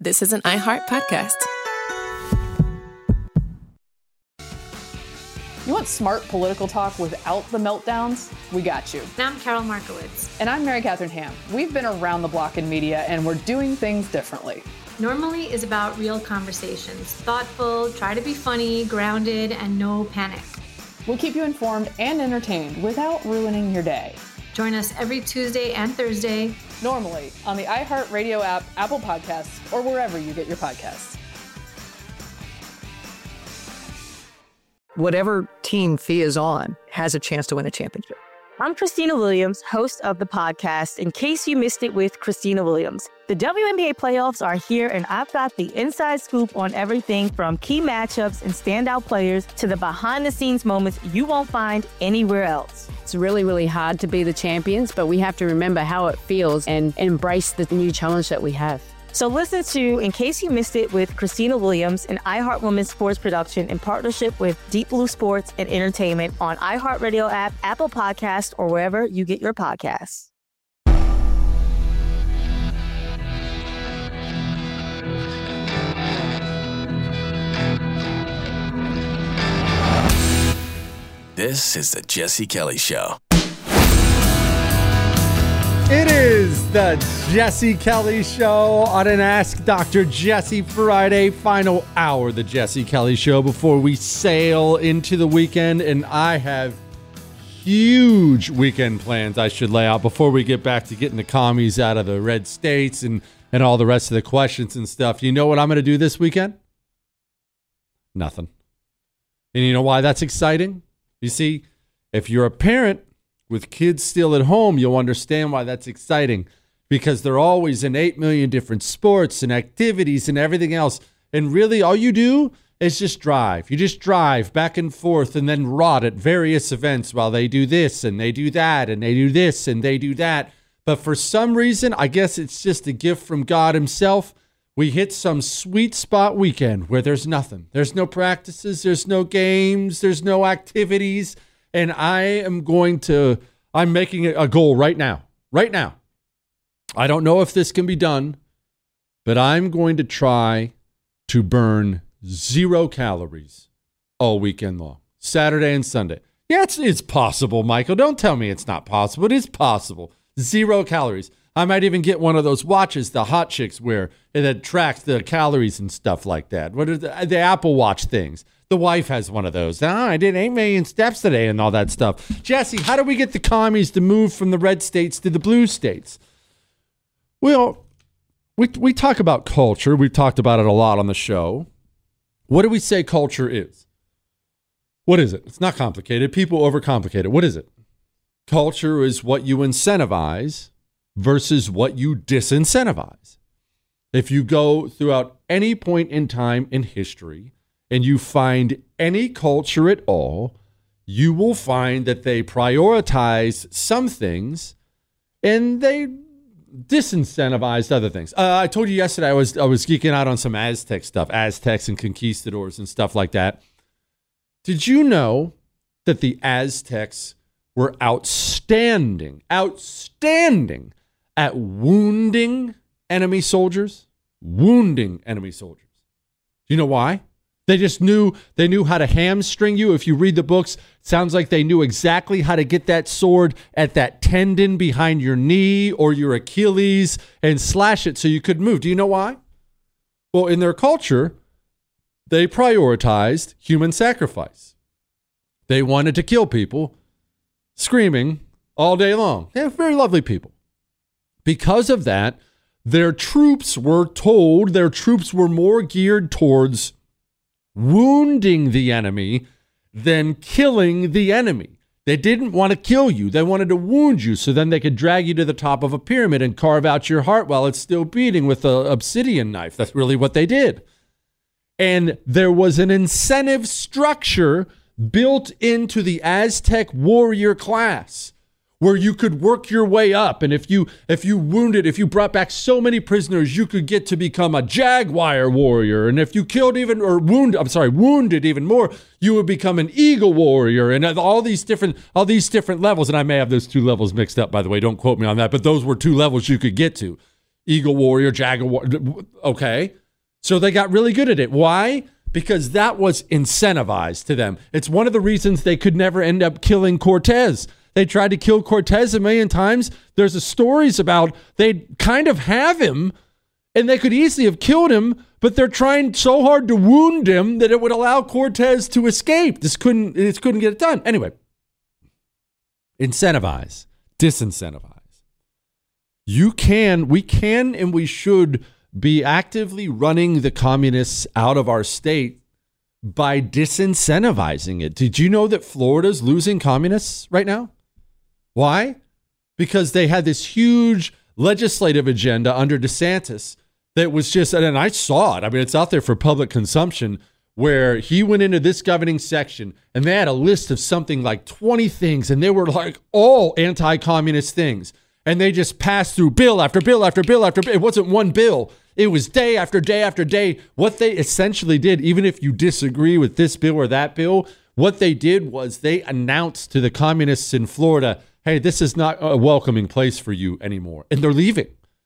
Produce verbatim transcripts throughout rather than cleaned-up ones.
This is an iHeart podcast. You want smart political talk without the meltdowns? We got you. And I'm Carol Markowitz. And I'm Mary Catherine Ham. We've been around the block in media, and we're doing things differently. Normally is about real conversations. Thoughtful, try to be funny, grounded, and no panic. We'll keep you informed and entertained without ruining your day. Join us every Tuesday and Thursday. Normally on the iHeartRadio app, Apple Podcasts, or wherever you get your podcasts. Whatever team Fia is on has a chance to win a championship. I'm Christina Williams, host of the podcast, In Case You Missed It with Christina Williams. The W N B A playoffs are here, and I've got the inside scoop on everything from key matchups and standout players to the behind-the-scenes moments you won't find anywhere else. It's really, really hard to be the champions, but we have to remember how it feels and embrace the new challenge that we have. So listen to In Case You Missed It with Christina Williams, an iHeart Women's Sports production in partnership with Deep Blue Sports and Entertainment on iHeartRadio app, Apple Podcasts, or wherever you get your podcasts. This is the Jesse Kelly Show. It is the Jesse Kelly Show on an Ask Doctor Jesse Friday, final hour of the Jesse Kelly Show before we sail into the weekend. And I have huge weekend plans I should lay out before we get back to getting the commies out of the red states and, and all the rest of the questions and stuff. You know what I'm going to do this weekend? Nothing. And you know why that's exciting? You see, if you're a parent with kids still at home, you'll understand why that's exciting, because they're always in eight million different sports and activities and everything else. And really all you do is just drive. You just drive back and forth and then rot at various events while they do this and they do that and they do this and they do that. But for some reason, I guess it's just a gift from God himself. We hit some sweet spot weekend where there's nothing. There's no practices. There's no games. There's no activities. And I am going to, I'm making a goal right now, right now. I don't know if this can be done, but I'm going to try to burn zero calories all weekend long, Saturday and Sunday. Yeah, it's, it's possible, Michael. Don't tell me it's not possible. It is possible. Zero calories. I might even get one of those watches the hot chicks wear that tracks the calories and stuff like that. What are the, the Apple Watch things? The wife has one of those. Oh, I did eight million steps today and all that stuff. Jesse, how do we get the commies to move from the red states to the blue states? Well, we we talk about culture. We've talked about it a lot on the show. What do we say culture is? What is it? It's not complicated. People overcomplicate it. What is it? Culture is what you incentivize versus what you disincentivize. If you go throughout any point in time in history, and you find any culture at all, you will find that they prioritize some things and they disincentivize other things. Uh, I told you yesterday I was I was geeking out on some Aztec stuff, Aztecs and conquistadors and stuff like that. Did you know that the Aztecs were outstanding, outstanding at wounding enemy soldiers? Wounding enemy soldiers. Do you know why? They just knew, they knew how to hamstring you. If you read the books, it sounds like they knew exactly how to get that sword at that tendon behind your knee or your Achilles and slash it so you could move. Do you know why? Well, in their culture, they prioritized human sacrifice. They wanted to kill people screaming all day long. They're very lovely people. Because of that, their troops were told, their troops were more geared towards wounding the enemy than killing the enemy. They didn't want to kill you. They wanted to wound you so then they could drag you to the top of a pyramid and carve out your heart while it's still beating with an obsidian knife. That's really what they did. And there was an incentive structure built into the Aztec warrior class where you could work your way up. And if you if you wounded, if you brought back so many prisoners, you could get to become a jaguar warrior. And if you killed even, or wounded, I'm sorry, wounded even more, you would become an eagle warrior. And all these different, all these different levels. And I may have those two levels mixed up, by the way. Don't quote me on that. But those were two levels you could get to. Eagle Warrior, Jaguar. Okay. So they got really good at it. Why? Because that was incentivized to them. It's one of the reasons they could never end up killing Cortez. They tried to kill Cortez a million times. There's a stories about they kind of have him, and they could easily have killed him, but they're trying so hard to wound him that it would allow Cortez to escape. This couldn't, this couldn't get it done. Anyway, incentivize, disincentivize. You can, we can, and we should be actively running the communists out of our state by disincentivizing it. Did you know that Florida's losing communists right now? Why? Because they had this huge legislative agenda under DeSantis that was just, and I saw it. I mean, it's out there for public consumption, where he went into this governing section and they had a list of something like twenty things, and they were like all anti-communist things. And they just passed through bill after bill after bill after bill. It wasn't one bill. It was day after day after day. What they essentially did, even if you disagree with this bill or that bill, what they did was they announced to the communists in Florida, hey, this is not a welcoming place for you anymore. And they're leaving.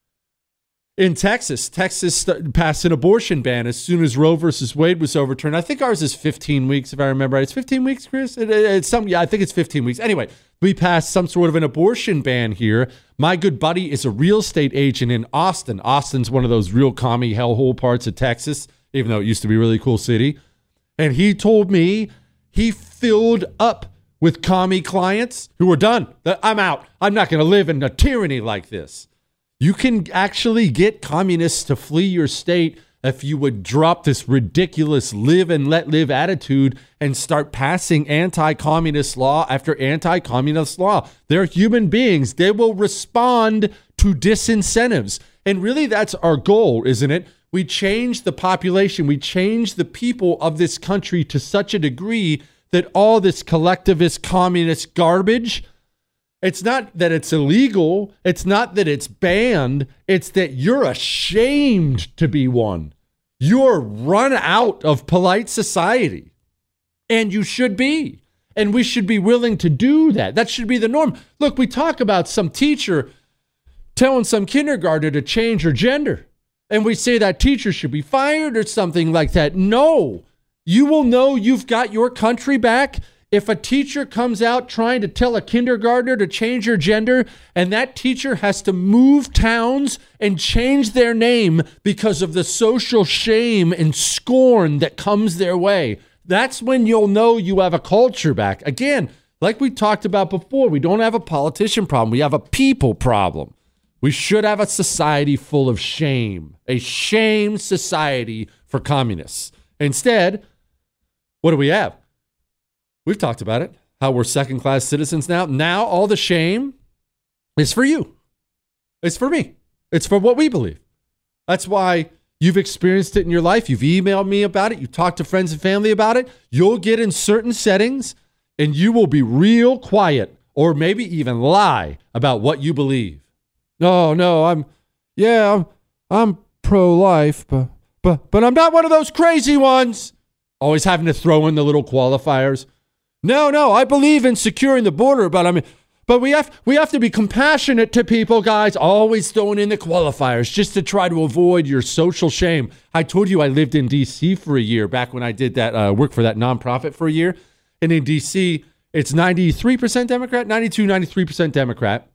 In Texas, Texas st- passed an abortion ban as soon as Roe versus Wade was overturned. I think ours is fifteen weeks, if I remember right. It's fifteen weeks, Chris? It, it, it's some, yeah, I think it's fifteen weeks. Anyway, we passed some sort of an abortion ban here. My good buddy is a real estate agent in Austin. Austin's one of those real commie hellhole parts of Texas, even though it used to be a really cool city. And he told me he filled up with commie clients who were done. I'm out. I'm not going to live in a tyranny like this. You can actually get communists to flee your state if you would drop this ridiculous live and let live attitude and start passing anti-communist law after anti-communist law. They're human beings. They will respond to disincentives. And really, that's our goal, isn't it? We change the population. We change the people of this country to such a degree that all this collectivist communist garbage, it's not that it's illegal. It's not that it's banned. It's that you're ashamed to be one. You're run out of polite society. And you should be. And we should be willing to do that. That should be the norm. Look, we talk about some teacher telling some kindergartner to change her gender. And we say that teacher should be fired or something like that. No. You will know you've got your country back if a teacher comes out trying to tell a kindergartner to change her gender, and that teacher has to move towns and change their name because of the social shame and scorn that comes their way. That's when you'll know you have a culture back. Again, like we talked about before, we don't have a politician problem. We have a people problem. We should have a society full of shame, a shame society for communists. Instead, what do we have? We've talked about it, how we're second-class citizens now. Now all the shame is for you. It's for me. It's for what we believe. That's why you've experienced it in your life. You've emailed me about it. You talked to friends and family about it. You'll get in certain settings, and you will be real quiet or maybe even lie about what you believe. No, no, I'm, yeah, I'm, I'm pro-life, but, but, but I'm not one of those crazy ones. Always having to throw in the little qualifiers. No, no, I believe in securing the border, but I mean, but we have we have to be compassionate to people, guys. Always throwing in the qualifiers just to try to avoid your social shame. I told you I lived in D C for a year back when I did that uh, work for that nonprofit for a year. And in D C, it's ninety-three percent Democrat, ninety-two, ninety-three percent Democrat.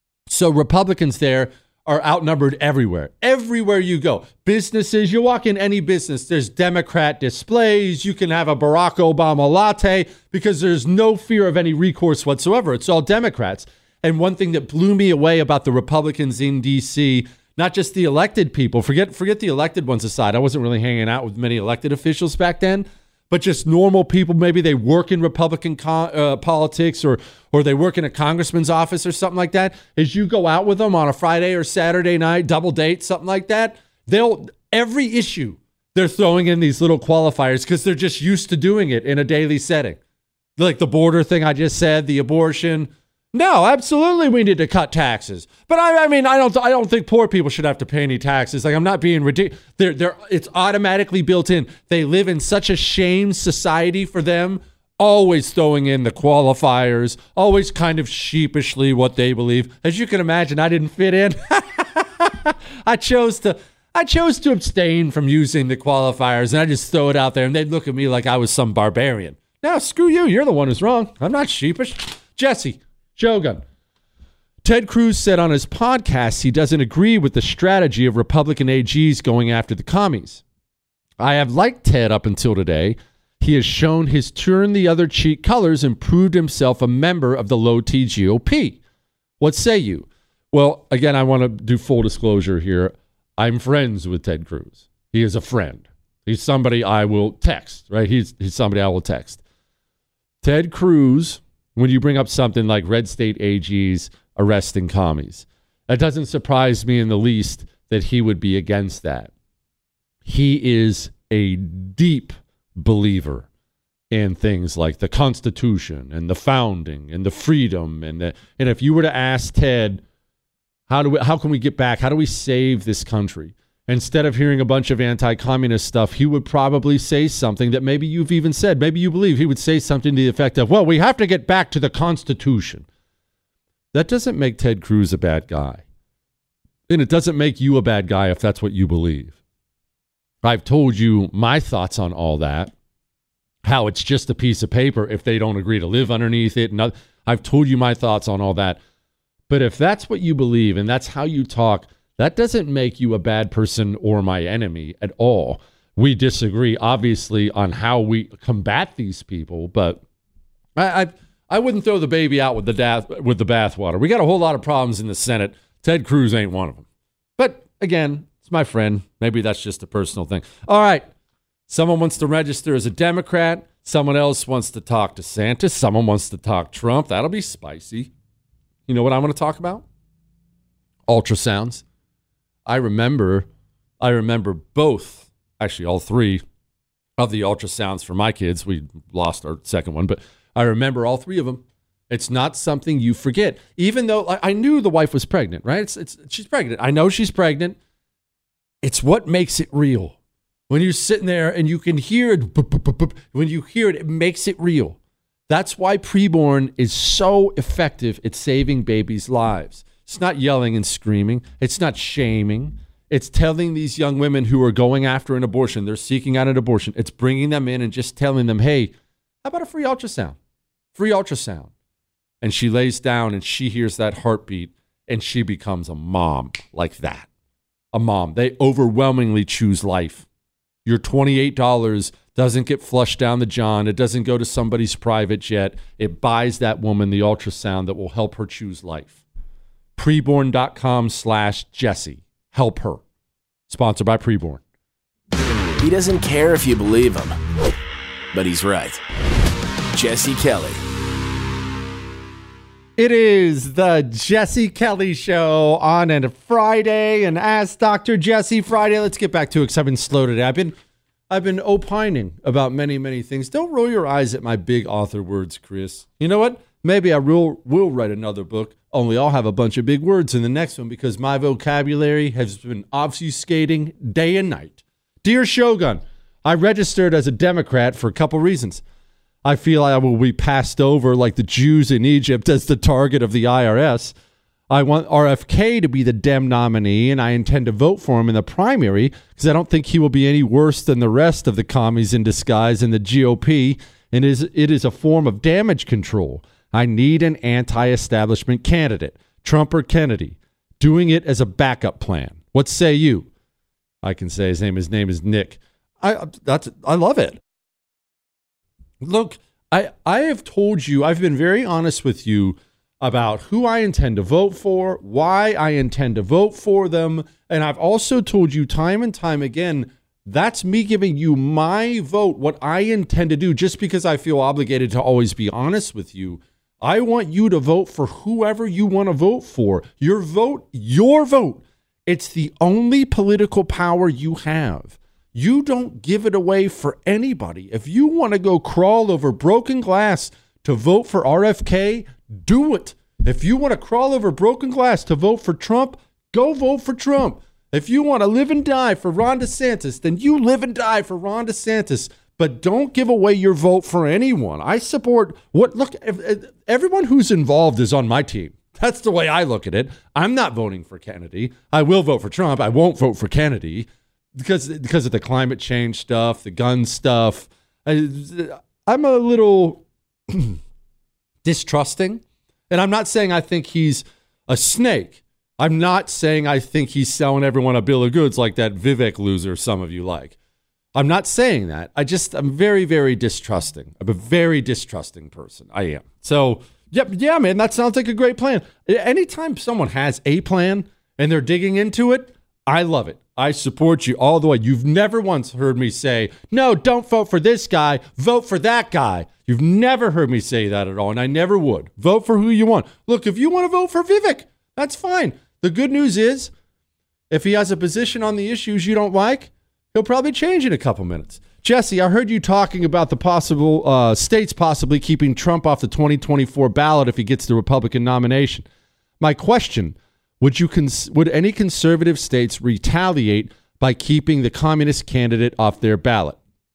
So Republicans there are outnumbered everywhere. Everywhere you go. Businesses, you walk in any business, there's Democrat displays. You can have a Barack Obama latte because there's no fear of any recourse whatsoever. It's all Democrats. And one thing that blew me away about the Republicans in D C, not just the elected people, forget forget the elected ones aside. I wasn't really hanging out with many elected officials back then, but just normal people. Maybe they work in Republican co- uh, politics or or they work in a congressman's office or something like that. As you go out with them on a Friday or Saturday night, double date, something like that, they'll every issue they're throwing in these little qualifiers because they're just used to doing it in a daily setting. Like the border thing I just said, the abortion. No, absolutely, we need to cut taxes. But I, I mean, I don't, I don't think poor people should have to pay any taxes. Like, I'm not being ridiculous. They're, they're, it's automatically built in. They live in such a shame society for them. Always throwing in the qualifiers. Always kind of sheepishly what they believe. As you can imagine, I didn't fit in. I chose to I chose to abstain from using the qualifiers, and I just throw it out there, and they'd look at me like I was some barbarian. Now, screw you. You're the one who's wrong. I'm not sheepish. Jesse, Shogun. Ted Cruz said on his podcast he doesn't agree with the strategy of Republican A Gs going after the commies. I have liked Ted up until today. He has shown his turn the other cheek colors and proved himself a member of the low-T G O P. What say you? Well, again, I want to do full disclosure here. I'm friends with Ted Cruz. He is a friend. He's somebody I will text, right? He's, he's somebody I will text. Ted Cruz, when you bring up something like red state A Gs arresting commies, it doesn't surprise me in the least that he would be against that. He is a deep believer in things like the Constitution and the founding and the freedom. And the, and if you were to ask Ted, how do we, how can we get back? How do we save this country? Instead of hearing a bunch of anti-communist stuff, he would probably say something that maybe you've even said. Maybe you believe he would say something to the effect of, well, we have to get back to the Constitution. That doesn't make Ted Cruz a bad guy. And it doesn't make you a bad guy if that's what you believe. I've told you my thoughts on all that, how it's just a piece of paper if they don't agree to live underneath it. And I've told you my thoughts on all that. But if that's what you believe and that's how you talk, that doesn't make you a bad person or my enemy at all. We disagree, obviously, on how we combat these people, but I I, I wouldn't throw the baby out with the bath with the bathwater. We got a whole lot of problems in the Senate. Ted Cruz ain't one of them. But again, it's my friend. Maybe that's just a personal thing. All right. Someone wants to register as a Democrat. Someone else wants to talk DeSantis. Someone wants to talk Trump. That'll be spicy. You know what I want to talk about? Ultrasounds. I remember, I remember both, actually all three of the ultrasounds for my kids. We lost our second one, but I remember all three of them. It's not something you forget. Even though I, I knew the wife was pregnant, right? It's, it's she's pregnant. I know she's pregnant. It's what makes it real. When you're sitting there and you can hear it, when you hear it, it makes it real. That's why preborn is so effective at saving babies' lives. It's not yelling and screaming. It's not shaming. It's telling these young women who are going after an abortion, they're seeking out an abortion. It's bringing them in and just telling them, hey, how about a free ultrasound? Free ultrasound. And she lays down and she hears that heartbeat and she becomes a mom like that. A mom. They overwhelmingly choose life. Your twenty-eight dollars doesn't get flushed down the john. It doesn't go to somebody's private jet. It buys that woman the ultrasound that will help her choose life. Preborn.com slash Jesse. Help her. Sponsored by Preborn. He doesn't care if you believe him, but he's right. Jesse Kelly. It is the Jesse Kelly Show on a Friday, and Ask Doctor Jesse Friday. Let's get back to it because I've been slow today. I've been, I've been opining about many, many things. Don't roll your eyes at my big author words, Chris. You know what? Maybe I will, will write another book, only I'll have a bunch of big words in the next one because my vocabulary has been obfuscating day and night. Dear Shogun, I registered as a Democrat for a couple reasons. I feel I will be passed over like the Jews in Egypt as the target of the I R S. I want R F K to be the Dem nominee, and I intend to vote for him in the primary because I don't think he will be any worse than the rest of the commies in disguise in the G O P, and it is, it is a form of damage control. I need an anti-establishment candidate, Trump or Kennedy, doing it as a backup plan. What say you? I can say his name. His name is Nick. I that's I love it. Look, I, I have told you, I've been very honest with you about who I intend to vote for, why I intend to vote for them, and I've also told you time and time again, that's me giving you my vote, what I intend to do, just because I feel obligated to always be honest with you. I want you to vote for whoever you want to vote for. Your vote, your vote. It's the only political power you have. You don't give it away for anybody. If you want to go crawl over broken glass to vote for R F K, do it. If you want to crawl over broken glass to vote for Trump, go vote for Trump. If you want to live and die for Ron DeSantis, then you live and die for Ron DeSantis. But don't give away your vote for anyone. I support what, look, if, if everyone who's involved is on my team. That's the way I look at it. I'm not voting for Kennedy. I will vote for Trump. I won't vote for Kennedy because, because of the climate change stuff, the gun stuff. I, I'm a little distrusting. And I'm not saying I think he's a snake. I'm not saying I think he's selling everyone a bill of goods like that Vivek loser some of you like. I'm not saying that. I just, I'm very, very distrusting. I'm a very distrusting person. I am. So, yep, yeah, man, that sounds like a great plan. Anytime someone has a plan and they're digging into it, I love it. I support you all the way. You've never once heard me say, no, don't vote for this guy, vote for that guy. You've never heard me say that at all, and I never would. Vote for who you want. Look, if you want to vote for Vivek, that's fine. The good news is, if he has a position on the issues you don't like, he'll probably change in a couple minutes. Jesse, I heard you talking about the possible uh, states possibly keeping Trump off the twenty twenty-four ballot if he gets the Republican nomination. My question, would you cons- would any conservative states retaliate by keeping the communist candidate off their ballot?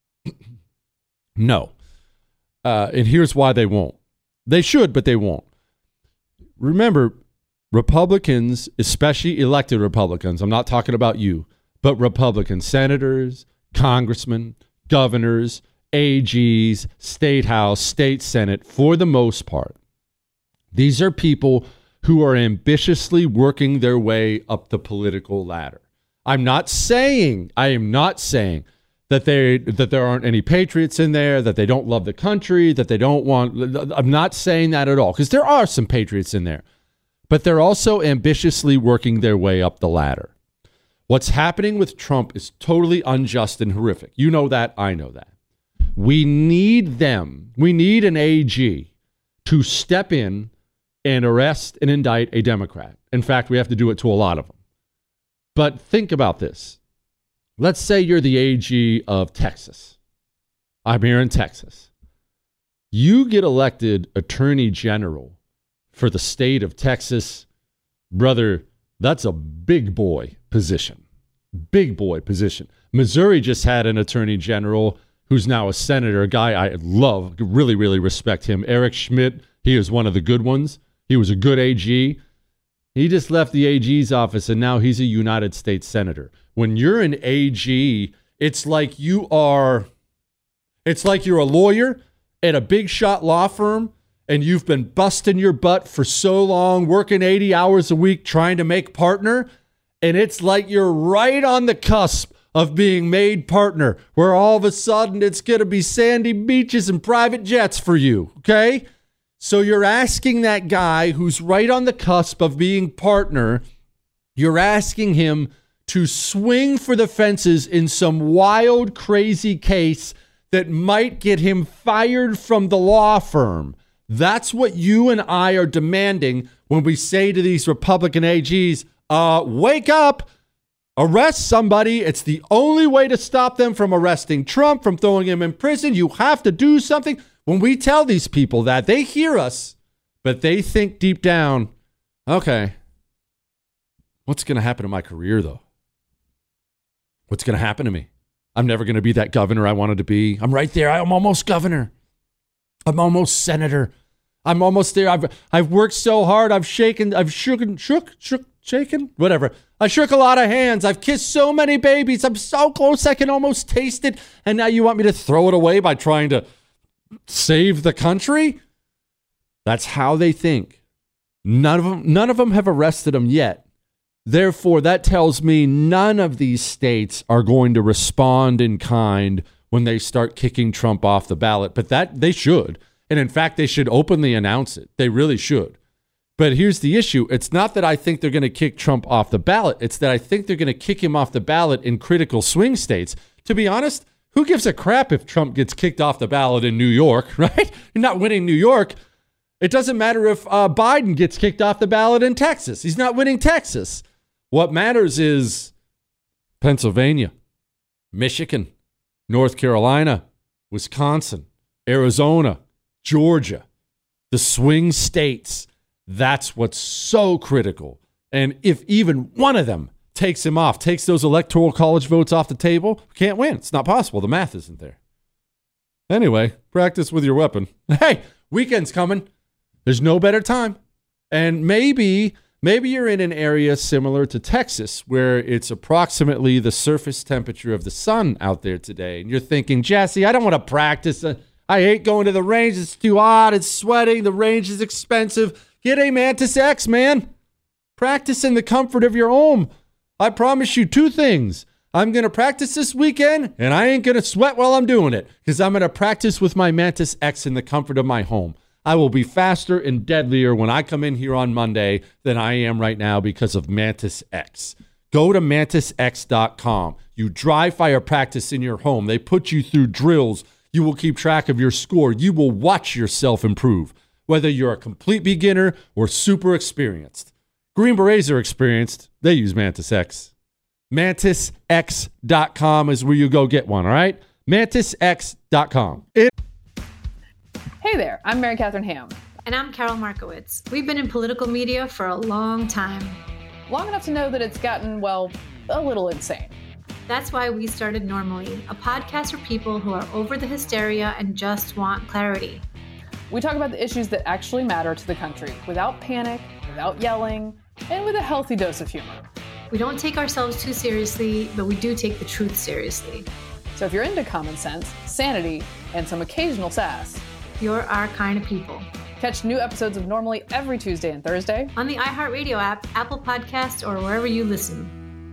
No. Uh, and here's why they won't. They should, but they won't. Remember, Republicans, especially elected Republicans, I'm not talking about you, but Republican senators, congressmen, governors, A Gs, state house, state senate, for the most part, these are people who are ambitiously working their way up the political ladder. I'm not saying, I am not saying that they that there aren't any patriots in there, that they don't love the country, that they don't want, I'm not saying that at all, because there are some patriots in there, but they're also ambitiously working their way up the ladder. What's happening with Trump is totally unjust and horrific. You know that, I know that. We need them, we need an A G to step in and arrest and indict a Democrat. In fact, we have to do it to a lot of them. But think about this. Let's say you're the A G of Texas. I'm here in Texas. You get elected Attorney General for the state of Texas. Brother, that's a big boy position. Big boy position. Missouri just had an Attorney General who's now a senator, a guy I love, really, really respect him. Eric Schmidt, he is one of the good ones. He was a good A G. He just left the A G's office, and now he's a United States senator. When you're an A G, it's like you are, it's like you're a lawyer at a big shot law firm, and you've been busting your butt for so long, working eighty hours a week, trying to make partner, and it's like you're right on the cusp of being made partner, where all of a sudden it's going to be sandy beaches and private jets for you, okay? So you're asking that guy who's right on the cusp of being partner, you're asking him to swing for the fences in some wild, crazy case that might get him fired from the law firm. That's what you and I are demanding when we say to these Republican A Gs, uh, wake up, arrest somebody. It's the only way to stop them from arresting Trump, from throwing him in prison. You have to do something. When we tell these people that, they hear us, but they think deep down, okay, what's going to happen to my career, though? What's going to happen to me? I'm never going to be that governor I wanted to be. I'm right there. I'm almost governor. I'm almost senator. I'm almost there. I've I've worked so hard. I've shaken, I've shook, shook, shook, shaken, whatever. I shook a lot of hands. I've kissed so many babies. I'm so close I can almost taste it. And now you want me to throw it away by trying to save the country? That's how they think. None of them, none of them have arrested him yet. Therefore, that tells me none of these states are going to respond in kind when they start kicking Trump off the ballot. But that they should. And in fact, they should openly announce it. They really should. But here's the issue. It's not that I think they're going to kick Trump off the ballot. It's that I think they're going to kick him off the ballot in critical swing states. To be honest, who gives a crap if Trump gets kicked off the ballot in New York, right? You're not winning New York. It doesn't matter if uh, Biden gets kicked off the ballot in Texas. He's not winning Texas. What matters is Pennsylvania, Michigan, North Carolina, Wisconsin, Arizona, Georgia, the swing states. That's what's so critical. And if even one of them takes him off, takes those electoral college votes off the table, can't win. It's not possible. The math isn't there. Anyway, practice with your weapon. Hey, weekend's coming. There's no better time. And maybe, maybe you're in an area similar to Texas where it's approximately the surface temperature of the sun out there today. And you're thinking, Jesse, I don't want to practice. I hate going to the range. It's too hot. It's sweating. The range is expensive. Get a Mantis X, man. Practice in the comfort of your home. I promise you two things. I'm going to practice this weekend, and I ain't going to sweat while I'm doing it because I'm going to practice with my Mantis X in the comfort of my home. I will be faster and deadlier when I come in here on Monday than I am right now because of Mantis X. Go to mantis x dot com. You dry fire practice in your home. They put you through drills. You will keep track of your score. You will watch yourself improve, whether you're a complete beginner or super experienced. Green Berets are experienced. They use Mantis X. mantis x dot com is where you go get one, all right? mantis x dot com. It- Hey there, I'm Mary Catherine Ham. And I'm Carol Markowitz. We've been in political media for a long time. Long enough to know that it's gotten, well, a little insane. That's why we started Normally, a podcast for people who are over the hysteria and just want clarity. We talk about the issues that actually matter to the country without panic, without yelling, and with a healthy dose of humor. We don't take ourselves too seriously, but we do take the truth seriously. So if you're into common sense, sanity, and some occasional sass, you're our kind of people. Catch new episodes of Normally every Tuesday and Thursday on the iHeartRadio app, Apple Podcasts, or wherever you listen.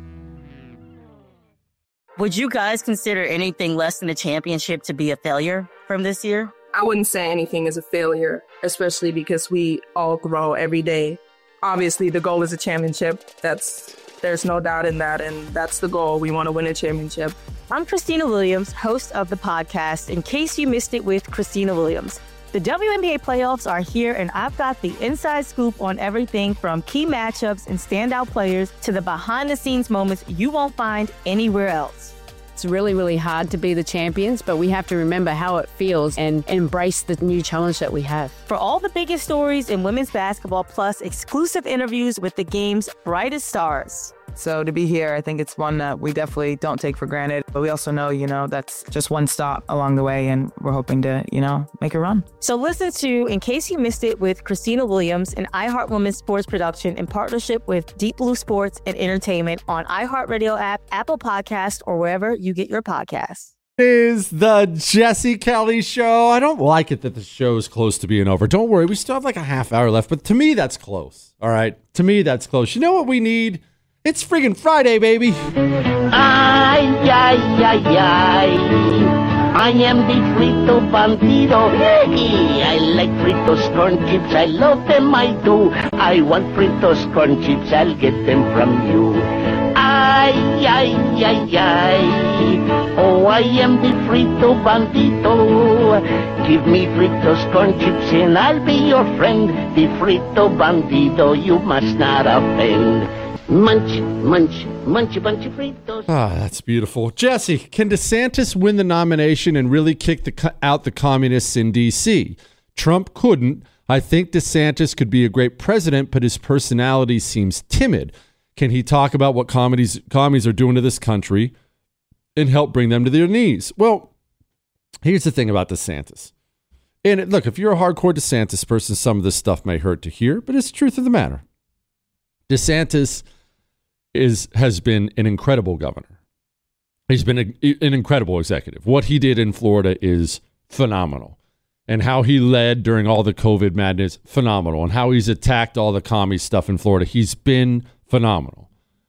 Would you guys consider anything less than a championship to be a failure from this year? I wouldn't say anything is a failure, especially because we all grow every day. Obviously, the goal is a championship. That's there's no doubt in that, and that's the goal. We want to win a championship. I'm Christina Williams, host of the podcast, In Case You Missed It with Christina Williams. The W N B A playoffs are here, and I've got the inside scoop on everything from key matchups and standout players to the behind-the-scenes moments you won't find anywhere else. It's really, really hard to be the champions, but we have to remember how it feels and embrace the new challenge that we have. For all the biggest stories in women's basketball, plus exclusive interviews with the game's brightest stars. So to be here, I think it's one that we definitely don't take for granted. But we also know, you know, that's just one stop along the way, and we're hoping to, you know, make a run. So listen to In Case You Missed It with Christina Williams, an iHeart Women's sports production in partnership with Deep Blue Sports and Entertainment on iHeartRadio app, Apple Podcast, or wherever you get your podcasts. It is the Jesse Kelly Show. I don't like it that the show is close to being over. Don't worry, we still have like a half hour left, but to me, that's close. All right? To me, that's close. You know what we need? It's friggin' Friday, baby. Ay, ay, ay, ay. I am the Frito Bandido. I like Fritos corn chips. I love them, I do. I want Fritos corn chips. I'll get them from you. Ay, ay, ay, ay. Oh, I am the Frito Bandido. Give me Fritos corn chips and I'll be your friend. The Frito Bandido, you must not offend. Munch, munch, munch a bunch of Fritos. Ah, that's beautiful. Jesse, can DeSantis win the nomination and really kick the, out the communists in D C? Trump couldn't. I think DeSantis could be a great president, but his personality seems timid. Can he talk about what commies, commies are doing to this country and help bring them to their knees? Well, here's the thing about DeSantis. And it, look, if you're a hardcore DeSantis person, some of this stuff may hurt to hear, but it's the truth of the matter. DeSantis is has been an incredible governor. He's been a, an incredible executive. What he did in Florida is phenomenal. And how he led during all the COVID madness, phenomenal. And how he's attacked all the commie stuff in Florida, he's been phenomenal.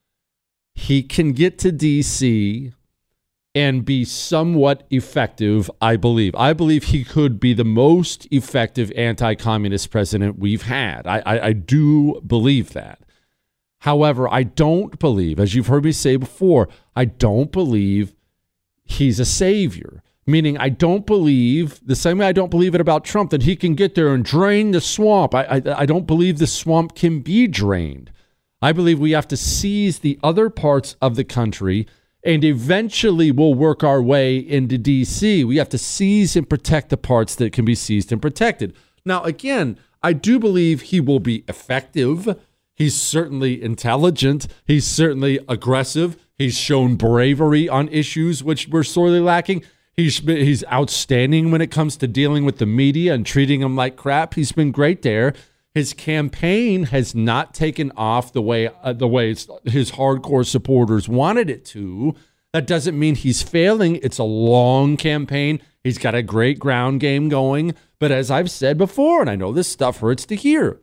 He can get to D C and be somewhat effective, I believe. I believe he could be the most effective anti-communist president we've had. I, I, I do believe that. However, I don't believe, as you've heard me say before, I don't believe he's a savior. Meaning, I don't believe, the same way I don't believe it about Trump, that he can get there and drain the swamp. I, I, I don't believe the swamp can be drained. I believe we have to seize the other parts of the country, and eventually we'll work our way into D C. We have to seize and protect the parts that can be seized and protected. Now, again, I do believe he will be effective. He's certainly intelligent. He's certainly aggressive. He's shown bravery on issues which we're sorely lacking. He's been, he's outstanding when it comes to dealing with the media and treating them like crap. He's been great there. His campaign has not taken off the way uh, the way his hardcore supporters wanted it to. That doesn't mean he's failing. It's a long campaign. He's got a great ground game going. But as I've said before, and I know this stuff hurts to hear,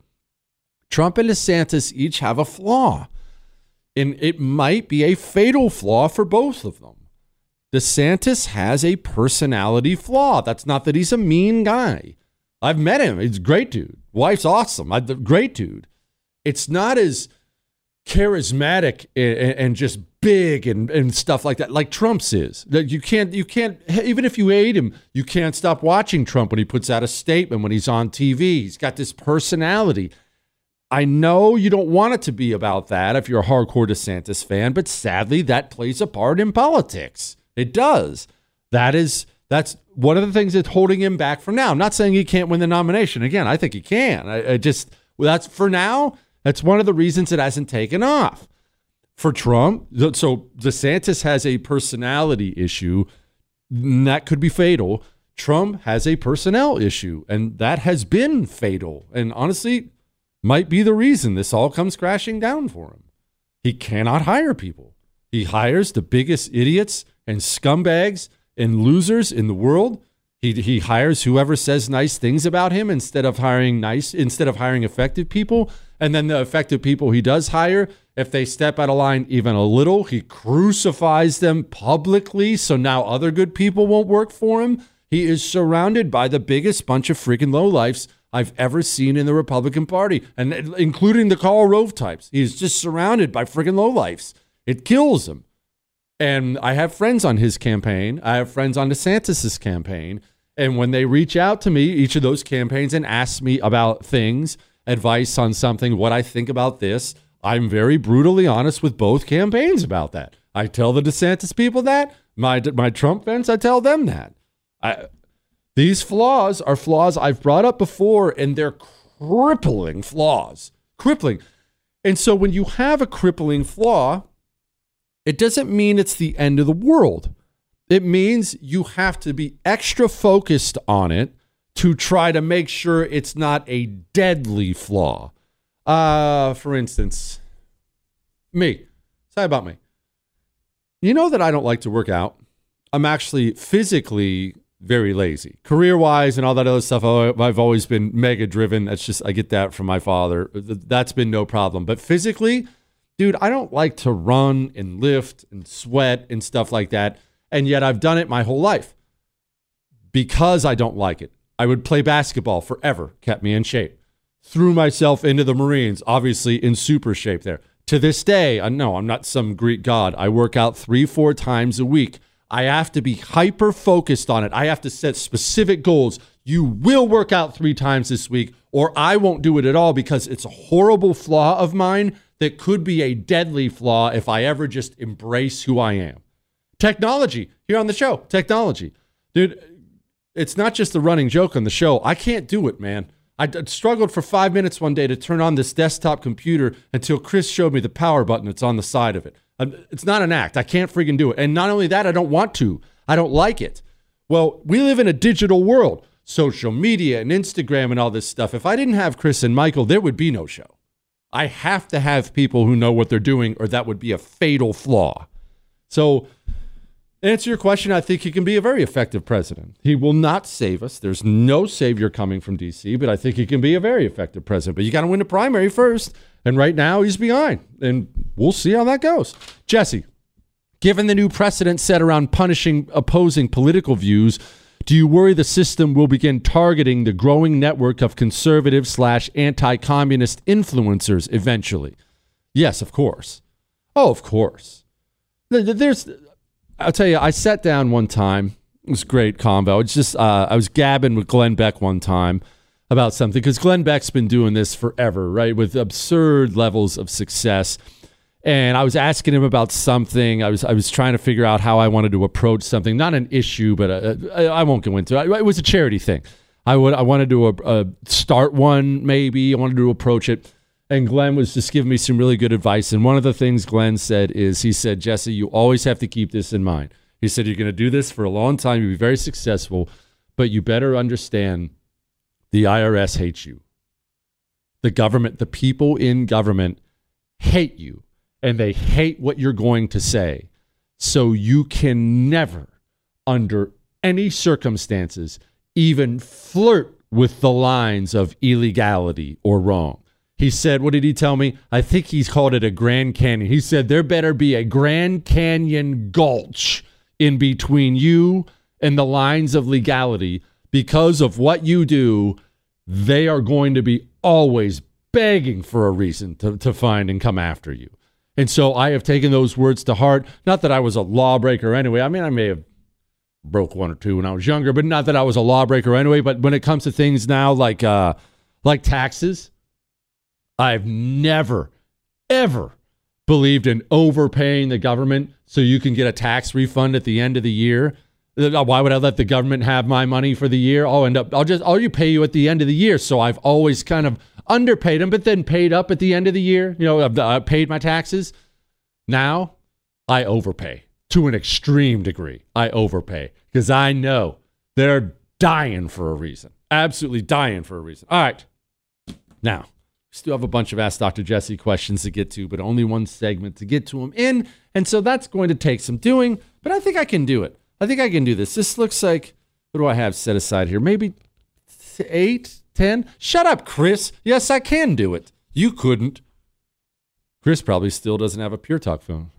Trump and DeSantis each have a flaw. And it might be a fatal flaw for both of them. DeSantis has a personality flaw. That's not that he's a mean guy. I've met him. He's a great dude. Wife's awesome. I, great dude. It's not as charismatic and, and just big and, and stuff like that, like Trump's is. You can't, you can't, even if you hate him, you can't stop watching Trump when he puts out a statement, when he's on T V. He's got this personality. I know you don't want it to be about that if you're a hardcore DeSantis fan, but sadly, that plays a part in politics. It does. That is, that's one of the things that's holding him back for now. I'm not saying he can't win the nomination. Again, I think he can. I, I just, well, that's for now. That's one of the reasons it hasn't taken off. For Trump, so DeSantis has a personality issue, and that could be fatal. Trump has a personnel issue, and that has been fatal. And honestly, might be the reason this all comes crashing down for him. He cannot hire people. He hires the biggest idiots and scumbags and losers in the world. He he hires whoever says nice things about him instead of hiring nice instead of hiring effective people. And then the effective people he does hire, if they step out of line even a little, he crucifies them publicly. So now other good people won't work for him. He is surrounded by the biggest bunch of freaking lowlifes I've ever seen in the Republican Party, and including the Karl Rove types. He's just surrounded by freaking lowlifes. It kills him. And I have friends on his campaign. I have friends on DeSantis's campaign. And when they reach out to me, each of those campaigns, and ask me about things, advice on something, what I think about this, I'm very brutally honest with both campaigns about that. I tell the DeSantis people that. My my Trump fans, I tell them that. I, these flaws are flaws I've brought up before, and they're crippling flaws. Crippling. And so when you have a crippling flaw, it doesn't mean it's the end of the world. It means you have to be extra focused on it to try to make sure it's not a deadly flaw. Uh, for instance, me. Say about me. You know that I don't like to work out. I'm actually physically very lazy. Career-wise and all that other stuff, I've always been mega driven. That's just, I get that from my father. That's been no problem. But physically, dude, I don't like to run and lift and sweat and stuff like that. And yet I've done it my whole life because I don't like it. I would play basketball forever, kept me in shape. Threw myself into the Marines, obviously in super shape there. To this day, I know I'm not some Greek god. I work out three, four times a week. I have to be hyper focused on it. I have to set specific goals. You will work out three times this week, or I won't do it at all because it's a horrible flaw of mine that could be a deadly flaw if I ever just embrace who I am. Technology, here on the show, technology. Dude, it's not just the running joke on the show. I can't do it, man. I d- struggled for five minutes one day to turn on this desktop computer until Chris showed me the power button that's on the side of it. I'm, it's not an act. I can't freaking do it. And not only that, I don't want to. I don't like it. Well, we live in a digital world. Social media and Instagram and all this stuff. If I didn't have Chris and Michael, there would be no show. I have to have people who know what they're doing, or that would be a fatal flaw. So, answer your question, I think he can be a very effective president. He will not save us. There's no savior coming from D C, but I think he can be a very effective president. But you got to win the primary first. And right now, he's behind. And we'll see how that goes. Jesse, given the new precedent set around punishing opposing political views, do you worry the system will begin targeting the growing network of conservative slash anti-communist influencers eventually? Yes, of course. Oh, of course. There's... I'll tell you, I sat down one time. It was a great combo. It's just uh, I was gabbing with Glenn Beck one time about something, because Glenn Beck's been doing this forever, right, with absurd levels of success. And I was asking him about something. I was I was trying to figure out how I wanted to approach something, not an issue, but a, a, I won't go into it. It was a charity thing. I would I wanted to uh, start one, maybe. I wanted to approach it. And Glenn was just giving me some really good advice. And one of the things Glenn said is, he said, Jesse, you always have to keep this in mind. He said, you're going to do this for a long time. You'll be very successful, but you better understand the I R S hates you. The government, the people in government hate you, and they hate what you're going to say. So you can never, under any circumstances, even flirt with the lines of illegality or wrong. He said, what did he tell me? I think he's called it a Grand Canyon. He said, there better be a Grand Canyon gulch in between you and the lines of legality. Because of what you do, they are going to be always begging for a reason to, to find and come after you. And so I have taken those words to heart. Not that I was a lawbreaker anyway. I mean, I may have broke one or two when I was younger, but not that I was a lawbreaker anyway. But when it comes to things now like uh, like taxes, I've never, ever believed in overpaying the government so you can get a tax refund at the end of the year. Why would I let the government have my money for the year? I'll end up, I'll just, I'll you pay you at the end of the year. So I've always kind of underpaid them, but then paid up at the end of the year. You know, I've, I've paid my taxes. Now I overpay to an extreme degree. I overpay because I know they're dying for a reason. Absolutely dying for a reason. All right. Now, we still have a bunch of Ask Doctor Jesse questions to get to, but only one segment to get to them in. And so that's going to take some doing, but I think I can do it. I think I can do this. This looks like, what do I have set aside here? Maybe eight, ten? Shut up, Chris. Yes, I can do it. You couldn't. Chris probably still doesn't have a Pure Talk phone.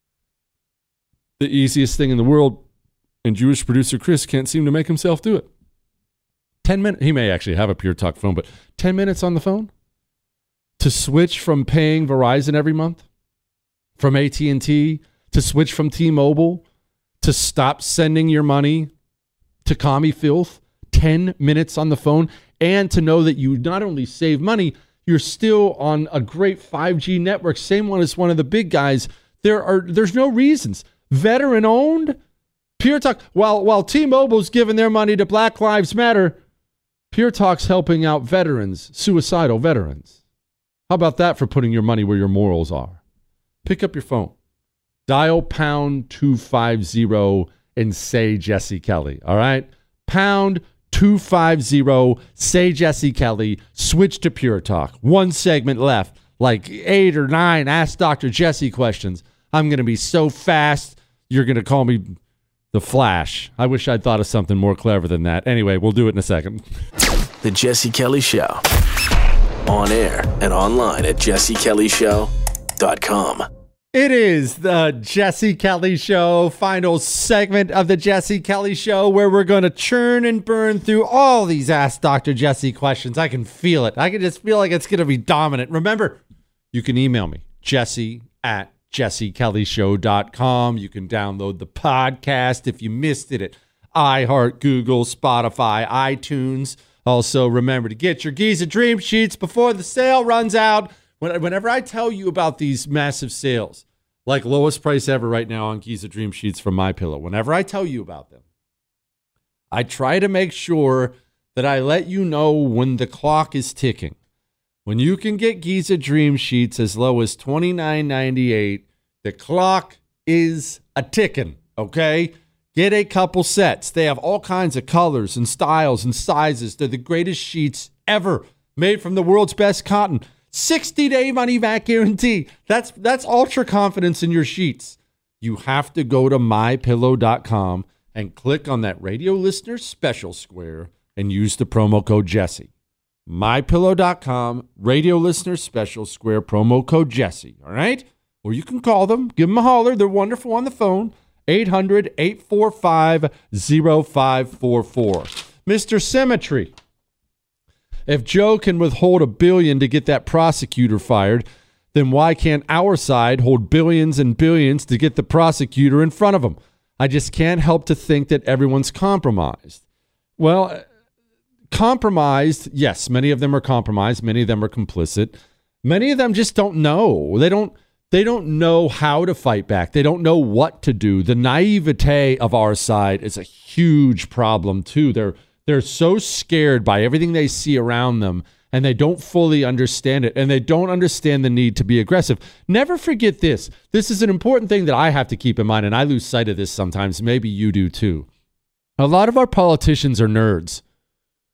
The easiest thing in the world, and Jewish producer Chris can't seem to make himself do it. Ten minutes. He may actually have a Pure Talk phone, but ten minutes on the phone to switch from paying Verizon every month, from A T and T, to switch from T-Mobile, to stop sending your money to commie filth, ten minutes on the phone, and to know that you not only save money, you're still on a great five G network, same one as one of the big guys. There are there's no reasons. Veteran owned, Pure Talk. While while T-Mobile's giving their money to Black Lives Matter, Pure Talk's helping out veterans, suicidal veterans. How about that for putting your money where your morals are? Pick up your phone. Dial pound two five zero and say Jesse Kelly. All right? Pound two five zero, say Jesse Kelly. Switch to Pure Talk. One segment left, like eight or nine Ask Doctor Jesse questions. I'm going to be so fast, you're going to call me the Flash. I wish I'd thought of something more clever than that. Anyway, we'll do it in a second. The Jesse Kelly Show. On air and online at jesse kelly show dot com. It is the Jesse Kelly Show, final segment of the Jesse Kelly Show, where we're going to churn and burn through all these Ask Doctor Jesse questions. I can feel it. I can just feel like it's going to be dominant. Remember, you can email me, jesse at jesse kelly show dot com. You can download the podcast if you missed it at iHeart, Google, Spotify, iTunes. Also, remember to get your Giza Dream Sheets before the sale runs out. Whenever I tell you about these massive sales, like lowest price ever right now on Giza Dream Sheets from MyPillow, whenever I tell you about them, I try to make sure that I let you know when the clock is ticking. When you can get Giza Dream Sheets as low as twenty-nine ninety-eight, the clock is a ticking, okay? Get a couple sets. They have all kinds of colors and styles and sizes. They're the greatest sheets ever, made from the world's best cotton. sixty-day money-back guarantee. That's that's ultra confidence in your sheets. You have to go to my pillow dot com and click on that radio listener special square and use the promo code Jesse. my pillow dot com, radio listener special square, promo code Jesse, all right? Or you can call them, give them a holler. They're wonderful on the phone, eight hundred, eight four five, oh five four four. Mister Symmetry. If Joe can withhold a billion to get that prosecutor fired, then why can't our side hold billions and billions to get the prosecutor in front of him? I just can't help to think that everyone's compromised. Well, compromised, yes, many of them are compromised. Many of them are complicit. Many of them just don't know. They don't, they don't know how to fight back. They don't know what to do. The naivete of our side is a huge problem, too. They're They're so scared by everything they see around them, and they don't fully understand it, and they don't understand the need to be aggressive. Never forget this. This is an important thing that I have to keep in mind, and I lose sight of this sometimes. Maybe you do too. A lot of our politicians are nerds.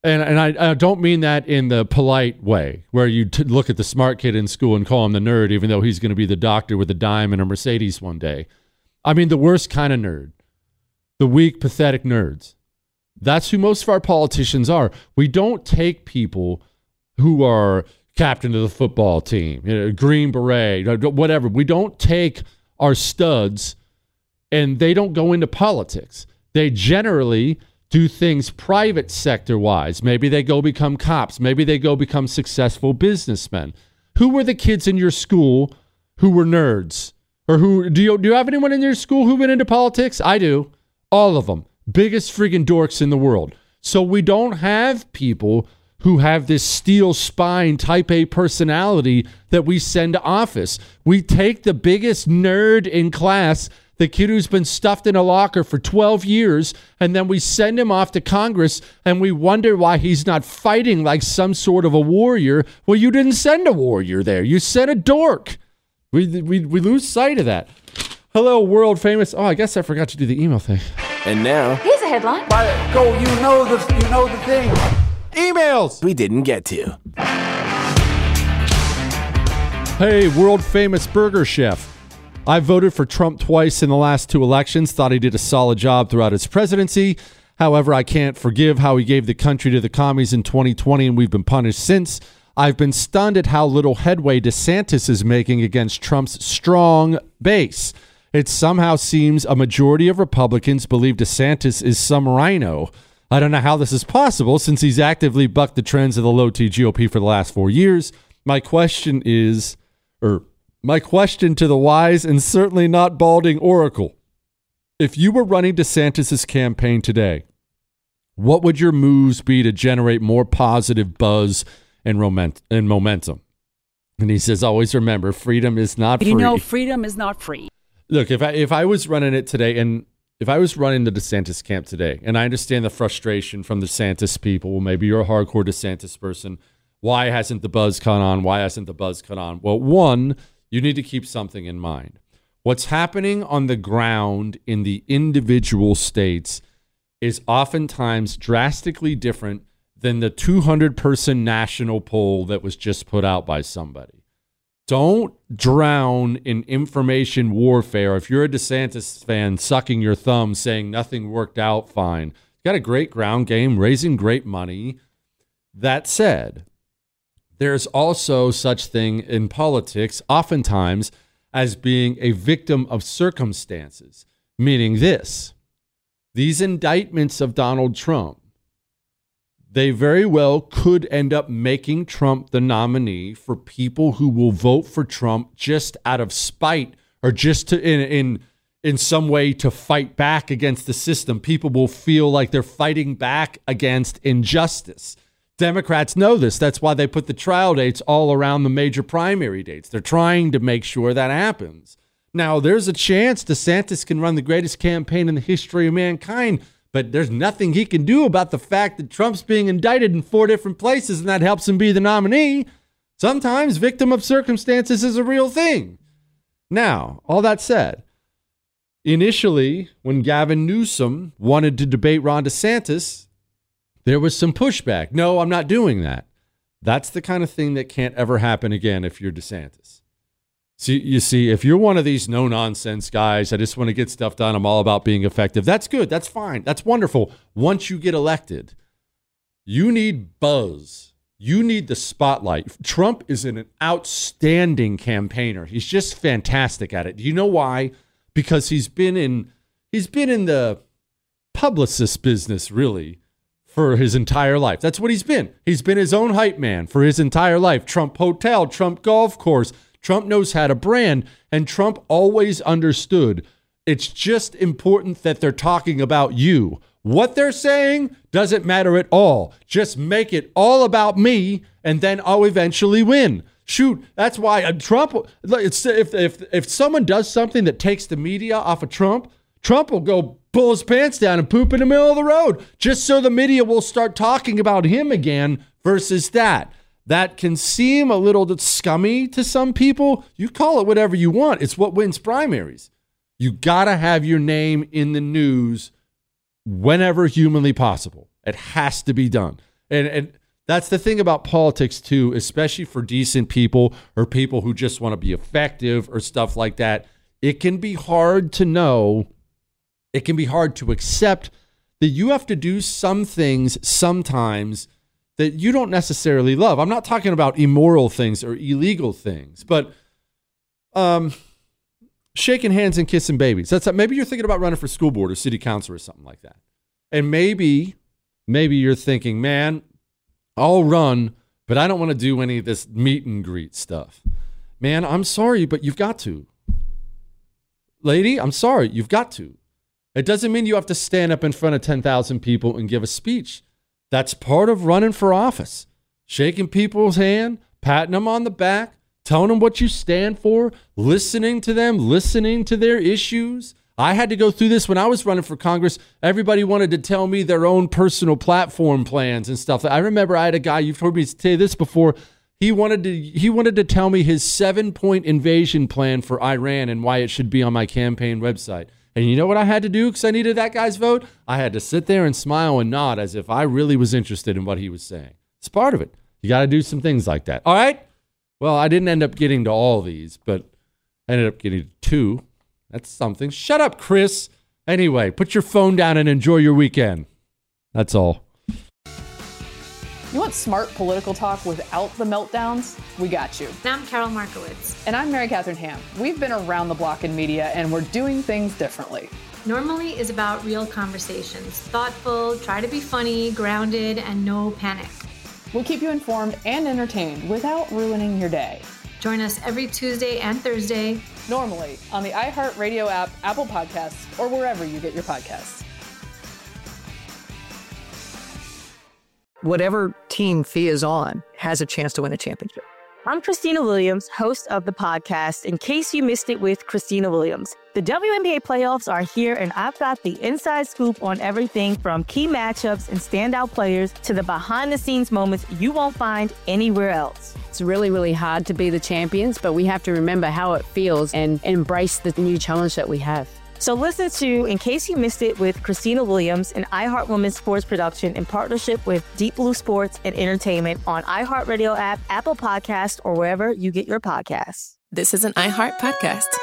And and I, I don't mean that in the polite way, where you t- look at the smart kid in school and call him the nerd, even though he's going to be the doctor with a dime and a Mercedes one day. I mean the worst kind of nerd. The weak, pathetic nerds. That's who most of our politicians are. We don't take people who are captain of the football team, you know, Green Beret, whatever. We don't take our studs and they don't go into politics. They generally do things private sector wise. Maybe they go become cops. Maybe they go become successful businessmen. Who were the kids in your school who were nerds? Or who do you do you have anyone in your school who went into politics? I do. All of them. Biggest friggin' dorks in the world. So we don't have people who have this steel spine type A personality that we send to office. We take the biggest nerd in class, the kid who's been stuffed in a locker for twelve years, and then we send him off to Congress and we wonder why he's not fighting like some sort of a warrior. Well, you didn't send a warrior there. You sent a dork. We, we, we lose sight of that. Hello, world famous. Oh, I guess I forgot to do the email thing. And now, here's a headline. Go, you know the, you know the thing. Emails we didn't get to. Hey, world famous burger chef. I voted for Trump twice in the last two elections, thought he did a solid job throughout his presidency. However, I can't forgive how he gave the country to the commies in twenty twenty, and we've been punished since. I've been stunned at how little headway DeSantis is making against Trump's strong base. It somehow seems a majority of Republicans believe DeSantis is some rhino. I don't know how this is possible since he's actively bucked the trends of the low-T G O P for the last four years. My question is, or my question to the wise and certainly not balding oracle, if you were running DeSantis' campaign today, what would your moves be to generate more positive buzz and, roment- and momentum? And he says, always remember, freedom is not free. You know, freedom is not free. Look, if I if I was running it today, and if I was running the DeSantis camp today, and I understand the frustration from the DeSantis people, well, maybe you're a hardcore DeSantis person. Why hasn't the buzz caught on? Why hasn't the buzz caught on? Well, one, you need to keep something in mind. What's happening on the ground in the individual states is oftentimes drastically different than the two hundred person national poll that was just put out by somebody. Don't drown in information warfare. If you're a DeSantis fan sucking your thumb saying nothing worked out fine, got a great ground game, raising great money. That said, there's also such thing in politics oftentimes as being a victim of circumstances, meaning this. These indictments of Donald Trump, they very well could end up making Trump the nominee for people who will vote for Trump just out of spite or just to in in in some way to fight back against the system. People will feel like they're fighting back against injustice. Democrats know this. That's why they put the trial dates all around the major primary dates. They're trying to make sure that happens. Now, there's a chance DeSantis can run the greatest campaign in the history of mankind, but there's nothing he can do about the fact that Trump's being indicted in four different places, and that helps him be the nominee. Sometimes victim of circumstances is a real thing. Now, all that said, initially, when Gavin Newsom wanted to debate Ron DeSantis, there was some pushback. No, I'm not doing that. That's the kind of thing that can't ever happen again if you're DeSantis. So you see, if you're one of these no-nonsense guys, I just want to get stuff done, I'm all about being effective, that's good, that's fine, that's wonderful. Once you get elected, you need buzz. You need the spotlight. Trump is an outstanding campaigner. He's just fantastic at it. Do you know why? Because he's been in he's been in the publicist business, really, for his entire life. That's what he's been. He's been his own hype man for his entire life. Trump Hotel, Trump Golf Course. Trump knows how to brand, and Trump always understood it's just important that they're talking about you. What they're saying doesn't matter at all. Just make it all about me, and then I'll eventually win. Shoot, that's why uh, Trump, it's, if, if, if someone does something that takes the media off of Trump, Trump will go pull his pants down and poop in the middle of the road, just so the media will start talking about him again versus that. That can seem a little scummy to some people. You call it whatever you want. It's what wins primaries. You got to have your name in the news whenever humanly possible. It has to be done. And, and that's the thing about politics, too, especially for decent people or people who just want to be effective or stuff like that. It can be hard to know, it can be hard to accept that you have to do some things sometimes that you don't necessarily love. I'm not talking about immoral things or illegal things, but um, shaking hands and kissing babies. That's maybe you're thinking about running for school board or city council or something like that. And maybe, maybe you're thinking, man, I'll run, but I don't want to do any of this meet and greet stuff. Man, I'm sorry, but you've got to. Lady, I'm sorry, you've got to. It doesn't mean you have to stand up in front of ten thousand people and give a speech. That's part of running for office. Shaking people's hand, patting them on the back, telling them what you stand for, listening to them, listening to their issues. I had to go through this when I was running for Congress. Everybody wanted to tell me their own personal platform plans and stuff. I remember I had a guy, you've heard me say this before, he wanted to he wanted to tell me his seven-point invasion plan for Iran and why it should be on my campaign website. And you know what I had to do because I needed that guy's vote? I had to sit there and smile and nod as if I really was interested in what he was saying. It's part of it. You got to do some things like that. All right? Well, I didn't end up getting to all these, but I ended up getting to two. That's something. Shut up, Chris. Anyway, put your phone down and enjoy your weekend. That's all. You want smart political talk without the meltdowns? We got you. And I'm Carol Markowitz. And I'm Mary Catherine Ham. We've been around the block in media, and we're doing things differently. Normally is about real conversations. Thoughtful, try to be funny, grounded, and no panic. We'll keep you informed and entertained without ruining your day. Join us every Tuesday and Thursday. Normally on the iHeartRadio app, Apple Podcasts, or wherever you get your podcasts. Whatever team Fee is on has a chance to win a championship. I'm Christina Williams, host of the podcast, In Case You Missed It with Christina Williams. The W N B A playoffs are here, and I've got the inside scoop on everything from key matchups and standout players to the behind-the-scenes moments you won't find anywhere else. It's really, really hard to be the champions, but we have to remember how it feels and embrace the new challenge that we have. So listen to In Case You Missed It with Christina Williams, an iHeart Women's sports production in partnership with Deep Blue Sports and Entertainment on iHeartRadio app, Apple Podcasts, or wherever you get your podcasts. This is an iHeart podcast.